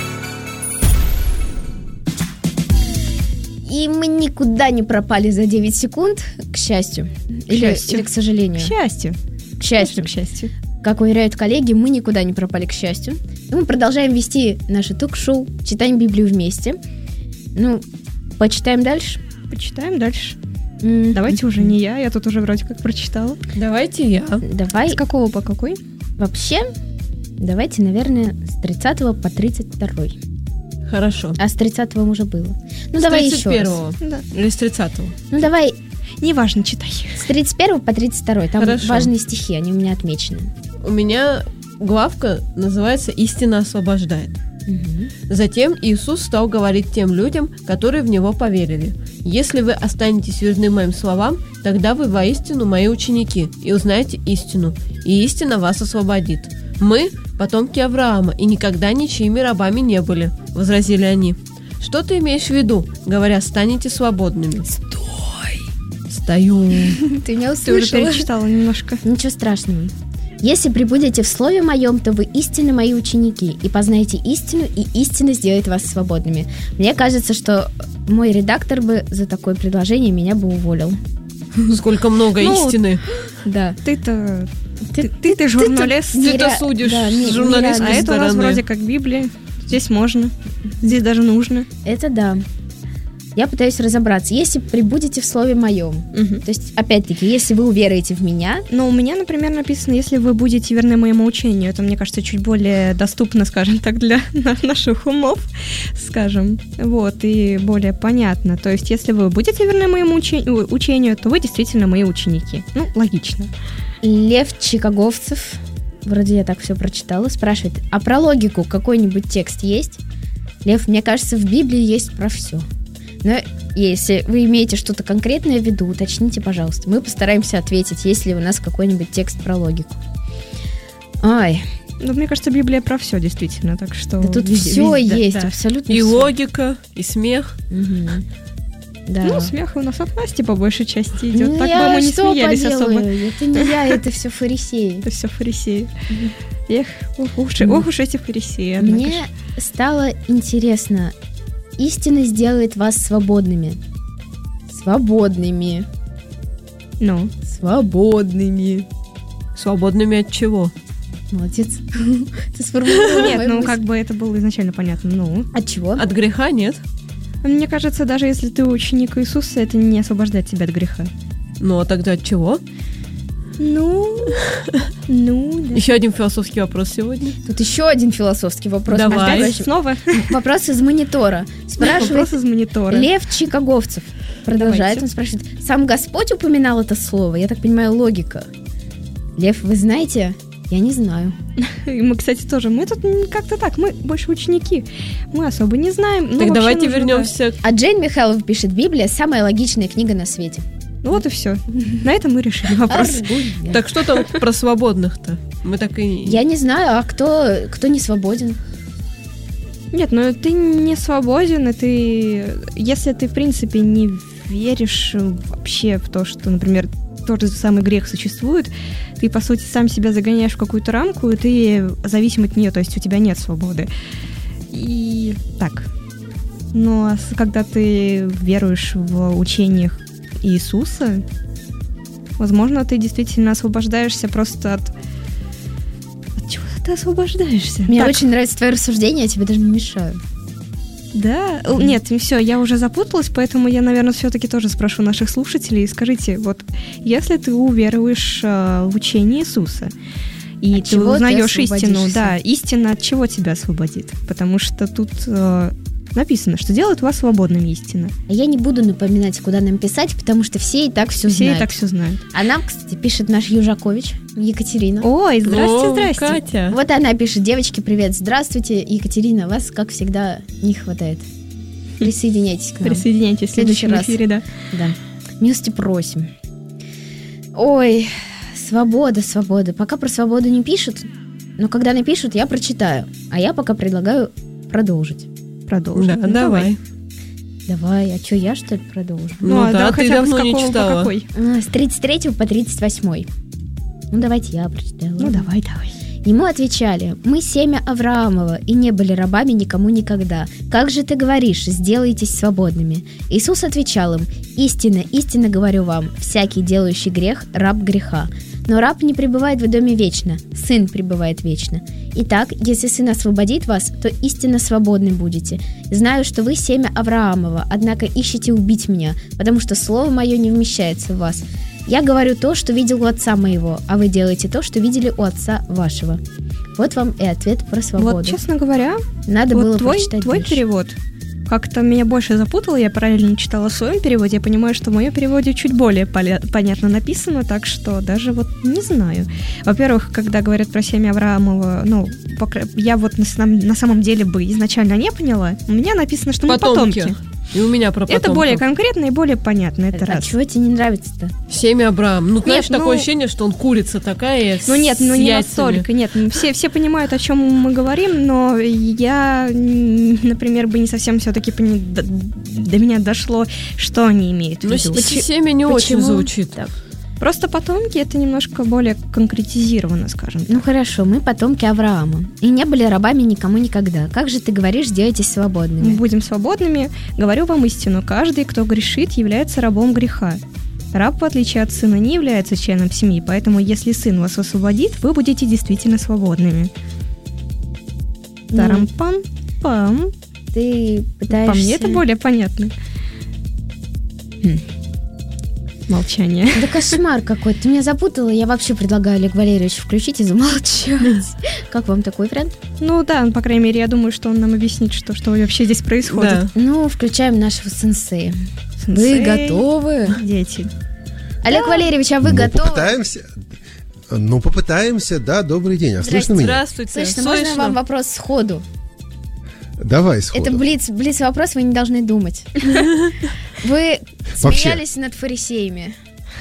И мы никуда не пропали за девять секунд, к счастью. Или, счастью. или к сожалению. К счастью. К счастью. К счастью. Как уверяют коллеги, мы никуда не пропали, к счастью. И мы продолжаем вести наше ток-шоу «Читаем Библию вместе». Ну, почитаем дальше. Почитаем дальше. М, Давайте уже не я, я тут уже вроде как прочитала. Давайте я. Давай. С какого по какой? Вообще, давайте, наверное, с тридцатого по тридцать второй. Хорошо. А с тридцатого уже было. Ну, С давай тридцать еще раз. первого. Да. Или с тридцатого. Ну, давай Неважно, читай. с тридцать первого по тридцать второй. Там Хорошо. важные стихи, они у меня отмечены. У меня главка называется «Истина освобождает». Мгм. Затем Иисус стал говорить тем людям, которые в Него поверили: «Если вы останетесь верны моим словам, тогда вы воистину мои ученики, и узнаете истину, и истина вас освободит. Мы – потомки Авраама, и никогда ничьими рабами не были», – возразили они. «Что ты имеешь в виду, говоря, станете свободными?» «Стой!» «Стою!» Ты меня Ты уже услышала? перечитала немножко. Ничего страшного. Если пребудете в слове моем, то вы истинно мои ученики, и познаете истину, и истина сделает вас свободными. Мне кажется, что мой редактор бы за такое предложение меня бы уволил. Сколько много Ну, истины. Да. Ты-то... Ты- Ты, ты, журналист. не Ты-то ре- судишь да, не- с журналистской А это у нас стороны. вроде как Библия. Здесь можно. Здесь даже нужно. Это да. Я пытаюсь разобраться. Если пребудете в слове моем, Мгм. то есть, опять-таки, если вы уверуете в меня, Но у меня, например, написано, если вы будете верны моему учению. Это, мне кажется, чуть более доступно, скажем так, для на- наших умов, скажем. Вот, и более понятно. То есть, если вы будете верны моему уче- ой, учению, то вы действительно мои ученики. Ну, логично. Лев Чикаговцев, вроде я так все прочитала, спрашивает, а про логику какой-нибудь текст есть? Лев, мне кажется, в Библии есть про все. Но если вы имеете что-то конкретное в виду, уточните, пожалуйста. Мы постараемся ответить, есть ли у нас какой-нибудь текст про логику. Ай, Ну, мне кажется, Библия про все, действительно. Так что... да тут везде- все везде, есть, да. абсолютно И всё. логика, и смех. Мгм. Да. Ну, смех у нас от Насти по большей части идет. Ну, так я бы мы не что смеялись поделаю? особо. Это не я, это все фарисеи. Это все фарисеи. Эх, ох уж, ох уж эти фарисеи, однако Мне ж. стало интересно, истина сделает вас свободными. Свободными. Ну, Свободными. Свободными от чего? Молодец. Ты сформулировала нет, мою ну мысль. как бы это было изначально понятно. Ну, От чего? От греха нет. мне кажется, даже если ты ученик Иисуса, это не освобождает тебя от греха. Ну, а тогда от чего? Ну, ну, да. Еще один философский вопрос сегодня. Тут еще один философский вопрос. Давай. между Опять прочим. снова Вопрос из монитора. Спрашивает вопрос из монитора. Лев Чикаговцев. Продолжает, Давайте. он спрашивает. Сам Господь упоминал это слово? Я так понимаю, логика. Лев, вы знаете? Я не знаю. И мы, кстати, тоже. Мы тут м, как-то так, мы больше ученики. Мы особо не знаем. Ну, так вообще давайте нужно, вернемся. А Джейн Михайлов пишет, Библия самая логичная книга на свете. да. Ну вот и все. На этом мы решили вопрос. Аргумент. Так что там про свободных-то? Мы так и... Я не знаю, а кто, кто не свободен? Нет, ну ты не свободен, и ты... Если ты, в принципе, не веришь вообще в то, что, например, тот же самый грех существует, ты, по сути, сам себя загоняешь в какую-то рамку, и ты зависим от нее, то есть у тебя нет свободы. И так. Но когда ты веруешь в учениях Иисуса, возможно, ты действительно освобождаешься просто от... От чего ты освобождаешься? Мне Так. очень нравится твое рассуждение, я тебе даже не мешаю. Да? Mm-hmm. Нет, все, я уже запуталась, поэтому я, наверное, все-таки тоже спрошу наших слушателей. Скажите, вот, если ты уверуешь э, в учение Иисуса, и от ты узнаешь ты истину, да, истина от чего тебя освободит? Потому что тут э, написано, что делает вас свободным истина. Я не буду напоминать, куда нам писать, потому что все и так все Все знают. и так все знают. А нам, кстати, пишет наш Южакович, Екатерина. Ой, здрасте, О, здрасте. Катя. Вот она пишет: девочки, привет, здравствуйте, Екатерина, вас, как всегда, не хватает. Присоединяйтесь к нам. Присоединяйтесь в следующий следующем раз. эфире, да. Да. Милости просим. Ой, свобода, свобода. Пока про свободу не пишут, но когда напишут, я прочитаю. А я пока предлагаю продолжить. Продолжим. Да, давай. Давай, а что, я что ли продолжу? Ну а да, да, ты хотя бы с давно не какого по читала. какой? А, С тридцать третьего по тридцать восьмой. Ну, давайте я прочитаю. Ну, ладно? давай, давай. Ему отвечали: мы семя Авраамова и не были рабами никому никогда. Как же ты говоришь, сделайтесь свободными? Иисус отвечал им: истинно, истинно говорю вам, всякий делающий грех – раб греха. Но раб не пребывает в доме вечно, сын пребывает вечно. Итак, если сын освободит вас, то истинно свободны будете. Знаю, что вы семя Авраамова, однако ищете убить меня, потому что слово мое не вмещается в вас. Я говорю то, что видел у отца моего, а вы делаете то, что видели у отца вашего. Вот вам и ответ про свободу. Вот, честно говоря, Надо вот было твой, прочитать твой дальше. перевод как-то меня больше запутал. Я параллельно читала в своем переводе. Я понимаю, что в моем переводе чуть более поля- понятно написано, так что даже вот не знаю. Во-первых, когда говорят про семя Авраамова, ну, покра- я вот на, сам- на самом деле бы изначально не поняла. У меня написано, что мы Потомки. потомки. И у меня про потомков. Это более конкретно и более понятно, это А раз. чего тебе не нравится-то? Семя Авраам. Ну, знаешь, ну- такое ощущение, что он курица такая Ну нет, ну с не яйцами. настолько, нет, ну, все, все понимают, о чем мы говорим, но я, м, например, бы не совсем все-таки пони- до, до меня дошло, что они имеют в Ну, виду. с- семя не очень Почему? звучит. Так. Просто потомки это немножко более конкретизировано, скажем так. Ну хорошо, мы потомки Авраама. И не были рабами никому никогда. Как же ты говоришь, делайтесь свободными? Мы будем свободными, говорю вам истину, каждый, кто грешит, является рабом греха. Раб, в отличие от сына, не является членом семьи, поэтому если сын вас освободит, вы будете действительно свободными. Ну, Тарам-пам-пам. Ты пытаешься... По мне это более понятно. Хм. Молчание. Да кошмар какой-то. Ты меня запутала. Я вообще предлагаю, Олег Валерьевич, включить и замолчать. Как вам такой вариант? Ну да, по крайней мере, я думаю, что он нам объяснит, что, что вообще здесь происходит. Да. Ну, включаем нашего сенсея. Вы Сенсей, готовы? Дети. Олег Валерьевич, а вы ну, готовы? попытаемся. Ну, попытаемся, да, добрый день. А слышно меня? Здравствуйте. Слышно, можно вам вопрос сходу? Давай сходу. Это блиц, блиц вопрос, вы не должны думать. Вы Вообще. смеялись над фарисеями.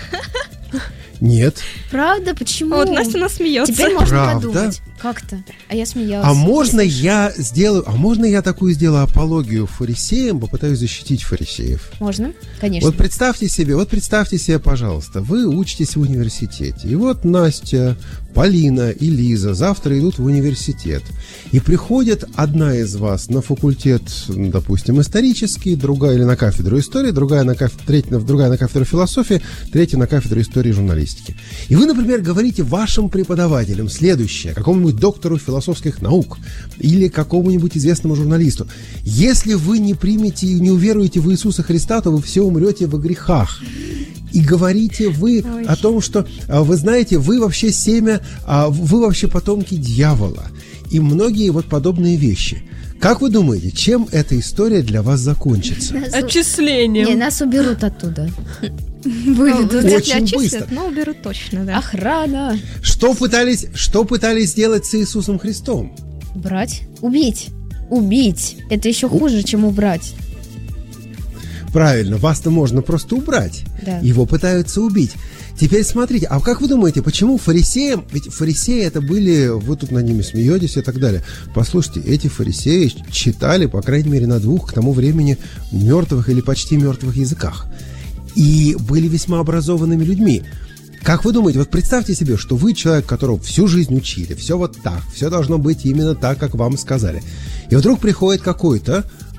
Нет. Правда? Почему? Вот Настя нас смеется. Теперь можно Правда? подумать. Как-то. А я смеялась. А можно я сделаю, а можно я такую сделаю апологию фарисеям, попытаюсь защитить фарисеев? Можно, конечно. Вот представьте себе, вот представьте себе, пожалуйста, вы учитесь в университете, и вот Настя, Полина и Лиза завтра идут в университет, и приходит одна из вас на факультет, допустим, исторический, другая или на кафедру истории, другая на кафедру, третья, другая на кафедру философии, третья на кафедру истории и журналистики. И вы, например, говорите вашим преподавателям следующее, какому-нибудь доктору философских наук или какому-нибудь известному журналисту: если вы не примете и не уверуете в Иисуса Христа, то вы все умрете во грехах. И говорите вы Ой. о том, что, а, вы знаете, вы вообще семя, а, вы вообще потомки дьявола. И многие вот подобные вещи. Как вы думаете, чем эта история для вас закончится? Нас у- Отчислением. Не, нас уберут оттуда. Ну, Выведут. вряд ли Очень отчислят, быстро. но уберут точно, да. Охрана. Что пытались, что пытались сделать с Иисусом Христом? Брать? Убить. Убить. Это еще хуже, чем убрать. Правильно, вас-то можно просто убрать. Да. Его пытаются убить. Теперь смотрите, а как вы думаете, почему фарисеям, ведь фарисеи это были, вы тут над ними смеетесь и так далее. Послушайте, эти фарисеи читали, по крайней мере, на двух к тому времени мертвых или почти мертвых языках. И были весьма образованными людьми. Как вы думаете, вот представьте себе, что вы человек, которого всю жизнь учили, все вот так, все должно быть именно так, как вам сказали. И вдруг приходит какой-то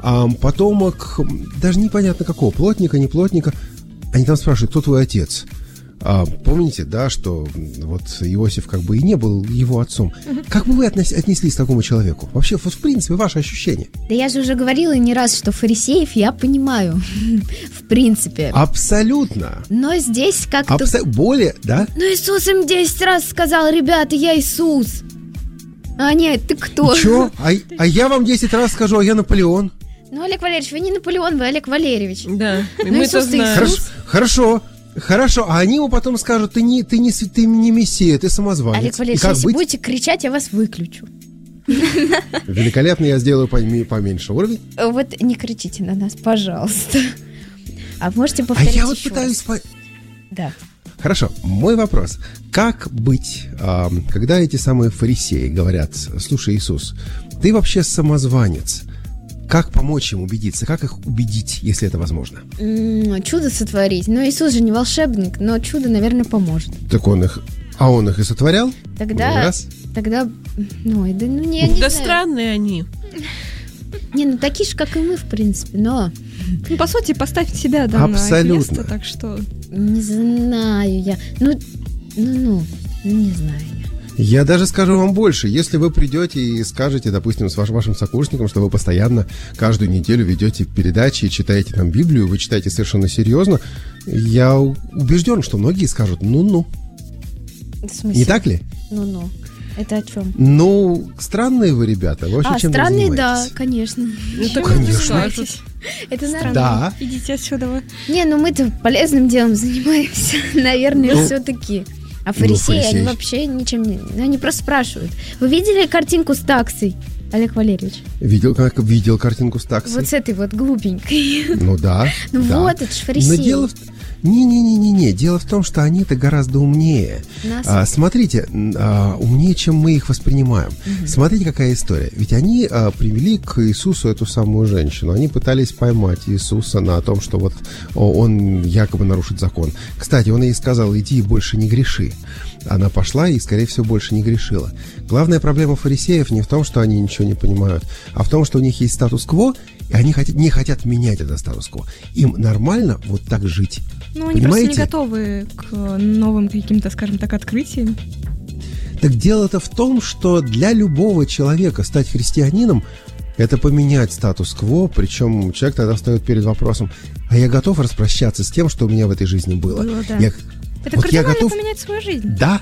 а потомок, даже непонятно какого, плотника, не плотника. Они там спрашивают, кто твой отец? А, помните, да, что вот Иосиф как бы и не был его отцом. Как бы вы отнес, отнеслись к такому человеку? Вообще, вот в принципе, ваши ощущения? Да я же уже говорила не раз, что фарисеев я понимаю, в принципе. Абсолютно. Но здесь как-то... Абсо... Более, да? Ну Иисус им десять раз сказал, ребята, я Иисус. А нет, ты кто? Чё? А, а я вам десять раз скажу, а я Наполеон. Ну, Олег Валерьевич, вы не Наполеон, вы Олег Валерьевич. Да, и Ну, мы Иисус, это ты знаем. Хорошо, хорошо, хорошо. А они ему потом скажут, ты не, ты не, св- ты не мессия, ты самозванец. Олег И Валерьевич, как если быть? будете кричать, я вас выключу. Великолепно, я сделаю поме- поменьше уровень. Вот не кричите на нас, пожалуйста. А можете А повторить я вот еще пытаюсь... раз? по- Да. Хорошо, мой вопрос. Как быть, а, когда эти самые фарисеи говорят, слушай, Иисус, ты вообще самозванец. Как помочь им убедиться? Как их убедить, если это возможно? М, Чудо сотворить. Ну, Иисус же не волшебник, но чудо, наверное, поможет. Так он их... А он их и сотворял? Тогда... Много раз? Тогда... Ну, да, ну, не, я не Да знаю. странные они. Не, ну, такие же, как и мы, в принципе, но... Ну, по сути, поставь себя, да, на их Абсолютно. место, так что... Не знаю я. Ну, ну, ну, ну, не знаю я. Я даже скажу вам больше. Если вы придете и скажете, допустим, с вашим, вашим сокурсником, что вы постоянно каждую неделю ведете передачи и читаете там Библию, вы читаете совершенно серьезно, я у- убежден, что многие скажут «ну-ну». В смысле? Не так ли? Ну-ну. Это о чем? Ну, странные вы ребята. Вы вообще А, чем странные, да, занимаетесь? конечно. Ну, так Конечно. скажут. Это нормально. Да. Идите отсюда вы. Не, ну мы-то полезным делом занимаемся, наверное, Ну, все-таки. А фарисеи, фарисеи. они вообще ничем не... Они просто спрашивают. Вы видели картинку с таксой, Олег Валерьевич? Видел, как видел картинку с таксой? Вот с этой вот глупенькой. Ну да. Ну да. вот, это ж Но фарисеи. дело в... Не-не-не-не-не. Дело в том, что они-то гораздо умнее. Нас? А, смотрите, м, а, умнее, чем мы их воспринимаем. Смотрите, какая история. Ведь они а, привели к Иисусу эту самую женщину. Они пытались поймать Иисуса на том, что вот о, он якобы нарушит закон. Кстати, он ей сказал, иди и больше не греши. Она пошла и, скорее всего, больше не грешила. Главная проблема фарисеев не в том, что они ничего не понимают, а в том, что у них есть статус-кво, и они хотят, не хотят менять это статус-кво. Им нормально вот так жить. Ну, они Понимаете? просто не готовы к новым каким-то, скажем так, открытиям. Так дело-то в том, что для любого человека стать христианином – это поменять статус-кво, причем человек тогда встает перед вопросом, а я готов распрощаться с тем, что у меня в этой жизни было? Было, да. Я- Это вот я кардинально готов... поменять свою жизнь. Да.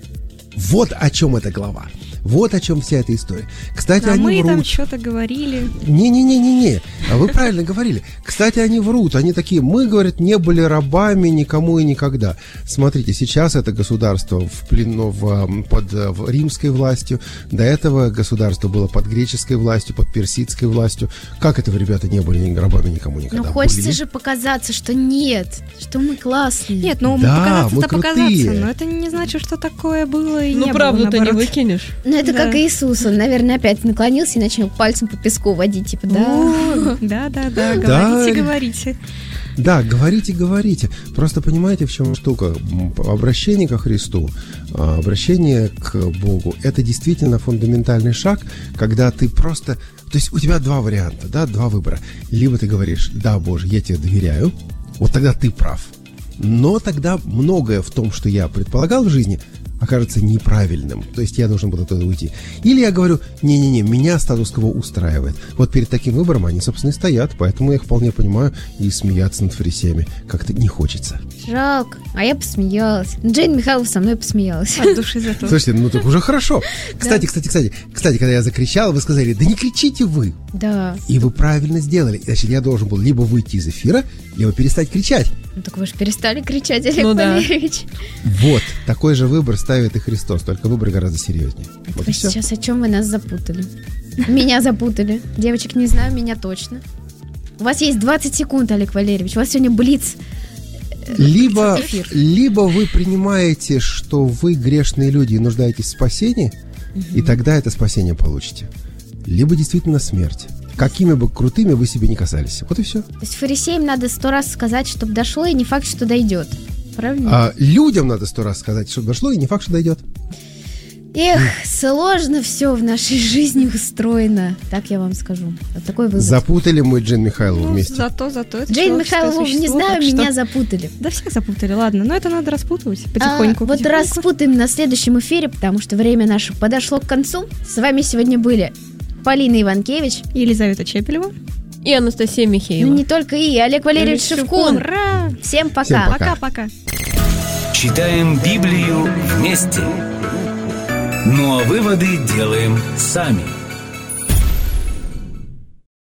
Вот о чем эта глава. Вот о чем вся эта история. Кстати, А они мы врут. там что-то говорили. Не-не-не-не-не, а вы правильно говорили. Кстати, они врут, они такие, мы, говорят, не были рабами никому и никогда. Смотрите, сейчас это государство в плену в, ам, под э, в римской властью, до этого государство было под греческой властью, под персидской властью. Как это вы, ребята, не были ни рабами никому никогда? Ну хочется Были? же показаться, что нет, что мы классные. Нет, ну Да, мы показаться-то крутые. показаться, но это не значит, что такое было и Ну, не правду было, ты не наоборот. выкинешь. Ну это Да. как Иисус, он, наверное, опять наклонился и начал пальцем по песку водить, типа, да. Да, да, да, Да. говорите, говорите. Да, говорите, говорите. Просто понимаете, в чем штука? М, Обращение ко Христу, а, обращение к Богу – это действительно фундаментальный шаг, когда ты просто... То есть у тебя два варианта, да, два выбора. Либо ты говоришь, да, Боже, я тебе доверяю, вот тогда ты прав. Но тогда многое в том, что я предполагал в жизни, окажется неправильным. То есть я должен был оттуда уйти. Или я говорю, не-не-не, меня статус-кво устраивает. Вот перед таким выбором они, собственно, и стоят, поэтому я их вполне понимаю, и смеяться над фарисеями как-то не хочется. Жалко. А я посмеялась. Джейн Михайлов со мной посмеялась. От души за то. Слушайте, ну так уже хорошо. Кстати, кстати, кстати, кстати, когда я закричал, вы сказали, да не кричите вы. Да. И вы правильно сделали. Значит, я должен был либо выйти из эфира, либо перестать кричать. Ну так вы же перестали кричать, Олег Ну да. Валерьевич. Вот, такой же выбор ставит и Христос, только выбор гораздо серьезнее. Вот и Вы все. сейчас о чем вы нас запутали? Меня запутали. Девочек не знаю, меня точно. У вас есть двадцать секунд, Олег Валерьевич. У вас сегодня блиц. Либо, Эфир. либо вы принимаете, что вы грешные люди и нуждаетесь в спасении, и тогда это спасение получите. Либо действительно смерть. Какими бы крутыми вы себе не касались. Вот и все. То есть фарисеям надо сто раз сказать, чтобы дошло, и не факт, что дойдет. Правильно? А людям надо сто раз сказать, чтобы дошло, и не факт, что дойдет. Эх, сложно все в нашей жизни устроено. Так я вам скажу. Вот такой вывод. Запутали мы Джейн Михайлову Ну, вместе. зато, зато это Джейн человеческое Михайлову, не существо, знаю, так что- меня запутали. Да всех запутали, ладно, но это надо распутывать А, потихоньку. вот потихоньку. распутаем на следующем эфире, потому что время наше подошло к концу. С вами сегодня были Полина Иванкевич. Елизавета Чепелева. И Анастасия Михеева. Ну не только и, Олег Валерьевич Олег Шевкун. Ура! Всем пока. Всем пока. Пока-пока. Читаем Библию вместе. Ну а выводы делаем сами.